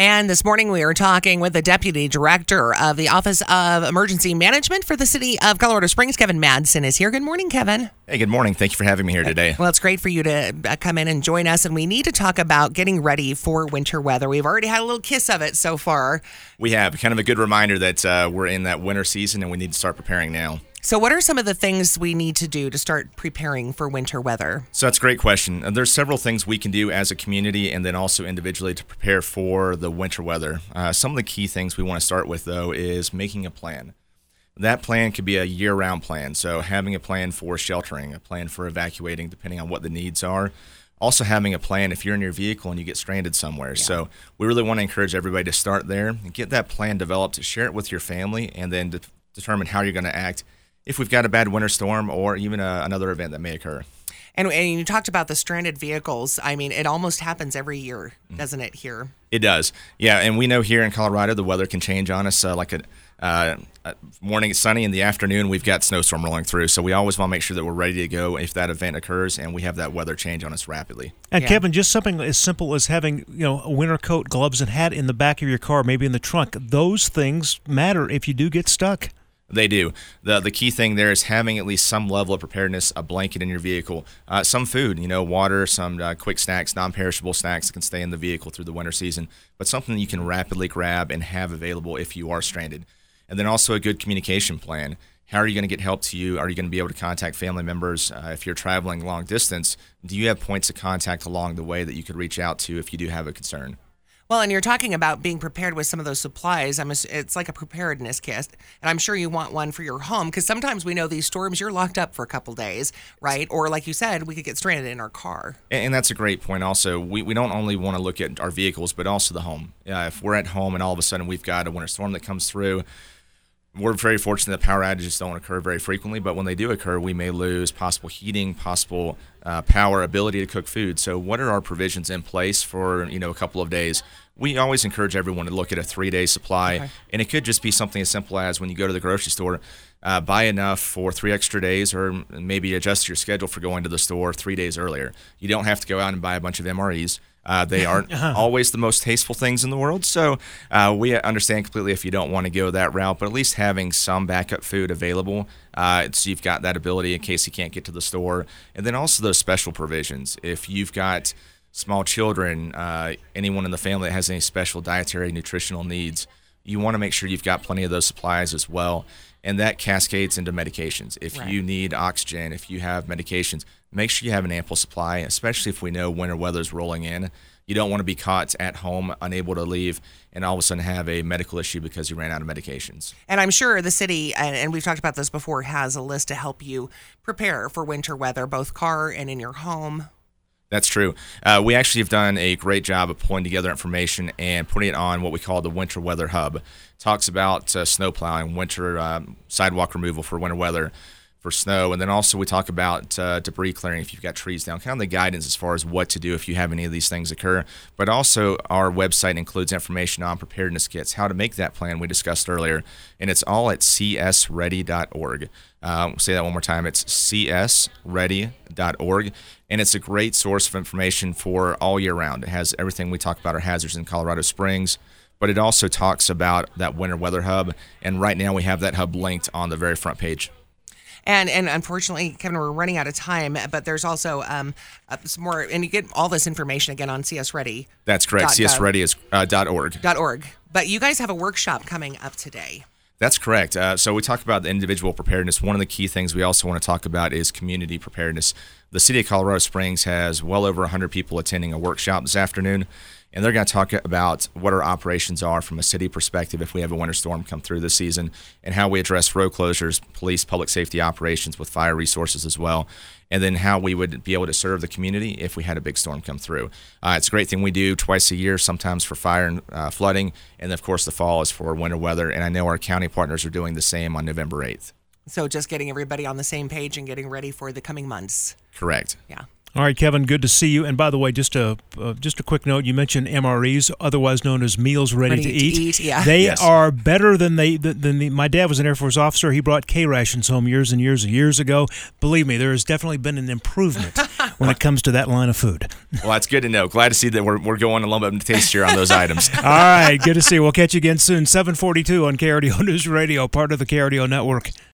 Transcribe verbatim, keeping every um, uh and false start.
And this morning we are talking with the Deputy Director of the Office of Emergency Management for the City of Colorado Springs. Kevin Madsen is here. Good morning, Kevin. Hey, good morning. Thank you for having me here today. Well, it's great for you to uh, come in and join us, and we need to talk about getting ready for winter weather. We've already had a little kiss of it so far. We have kind of a good reminder that uh, we're in that winter season and we need to start preparing now. So what are some of the things we need to do to start preparing for winter weather? So that's a great question. Uh, There's several things we can do as a community and then also individually to prepare for the winter weather. Uh, some of the key things we want to start with, though, is making a plan. That plan could be a year-round plan, so having a plan for sheltering, a plan for evacuating, depending on what the needs are. Also having a plan if you're in your vehicle and you get stranded somewhere. Yeah. So we really want to encourage everybody to start there and get that plan developed, share it with your family, and then de- determine how you're going to act if we've got a bad winter storm or even a, another event that may occur. And, and you talked about the stranded vehicles. I mean, it almost happens every year, doesn't it, here? It does. Yeah, and we know here in Colorado the weather can change on us. Uh, like a, uh, a morning it's sunny, in the afternoon we've got snowstorm rolling through. So we always want to make sure that we're ready to go if that event occurs and we have that weather change on us rapidly. And Yeah. Kevin, just something as simple as having, you know, a winter coat, gloves, and hat in the back of your car, maybe in the trunk. Those things matter if you do get stuck. They do. The the key thing there is having at least some level of preparedness, a blanket in your vehicle, uh, some food, you know, water, some uh, quick snacks, non-perishable snacks that can stay in the vehicle through the winter season, but something that you can rapidly grab and have available if you are stranded. And then also a good communication plan. How are you going to get help to you? Are you going to be able to contact family members? Uh, if you're traveling long distance, do you have points of contact along the way that you could reach out to if you do have a concern? Well, and you're talking about being prepared with some of those supplies. I'm. It's like a preparedness kit, and I'm sure you want one for your home because sometimes we know these storms, you're locked up for a couple days, right? Or like you said, we could get stranded in our car. And, and that's a great point also. We, we don't only want to look at our vehicles, but also the home. Uh, if we're at home and all of a sudden we've got a winter storm that comes through, we're very fortunate that power outages don't occur very frequently, but when they do occur, we may lose possible heating, possible uh, power, ability to cook food. So what are our provisions in place for, you know, a couple of days? We always encourage everyone to look at a three-day supply, okay. And it could just be something as simple as when you go to the grocery store, uh, buy enough for three extra days or maybe adjust your schedule for going to the store three days earlier. You don't have to go out and buy a bunch of M R Es. Uh, they aren't always the most tasteful things in the world, so uh, we understand completely if you don't want to go that route, but at least having some backup food available uh, so you've got that ability in case you can't get to the store. And then also those special provisions. If you've got small children, uh, anyone in the family that has any special dietary nutritional needs, you want to make sure you've got plenty of those supplies as well. And that cascades into medications. If Right. you need oxygen, if you have medications, make sure you have an ample supply, especially if we know winter weather's rolling in. You don't want to be caught at home, unable to leave, and all of a sudden have a medical issue because you ran out of medications. And I'm sure the city, and, and we've talked about this before, has a list to help you prepare for winter weather, both car and in your home. That's true. Uh, we actually have done a great job of pulling together information and putting it on what we call the Winter Weather Hub. It talks about uh, snow plowing, winter um, sidewalk removal for winter weather, for snow, and then also we talk about uh, debris clearing if you've got trees down, kind of the guidance as far as what to do if you have any of these things occur. But also our website includes information on preparedness kits, how to make that plan we discussed earlier, and it's all at c s ready dot org. Uh, we'll say that one more time. It's c s ready dot org, and it's a great source of information for all year round. It has everything we talk about our hazards in Colorado Springs, but it also talks about that winter weather hub, and right now we have that hub linked on the very front page. And and unfortunately, Kevin, we're running out of time, but there's also um, uh, some more, and you get all this information again on C S Ready. That's correct. C S ready is uh, .org. .org. But you guys have a workshop coming up today. That's correct. Uh, so we talked about the individual preparedness. One of the key things we also want to talk about is community preparedness. The city of Colorado Springs has well over one hundred people attending a workshop this afternoon, and they're going to talk about what our operations are from a city perspective if we have a winter storm come through this season, and how we address road closures, police, public safety operations with fire resources as well, and then how we would be able to serve the community if we had a big storm come through. Uh, it's a great thing we do twice a year, sometimes for fire and uh, flooding, and of course the fall is for winter weather, and I know our county partners are doing the same on November eighth. So just getting everybody on the same page and getting ready for the coming months. Correct. Yeah. All right, Kevin, good to see you. And by the way, just a uh, just a quick note: you mentioned M R Es, otherwise known as meals ready, Ready to, to eat. eat, yeah. They Yes. are better than they than than the. My dad was an Air Force officer. He brought K rations home years and years and years ago. Believe me, there has definitely been an improvement when it comes to that line of food. Well, that's good to know. Glad to see that we're, we're going a little bit tastier on those items. All right, good to see you. We'll catch you again soon. seven forty-two on K R D O News Radio, part of the K R D O Network.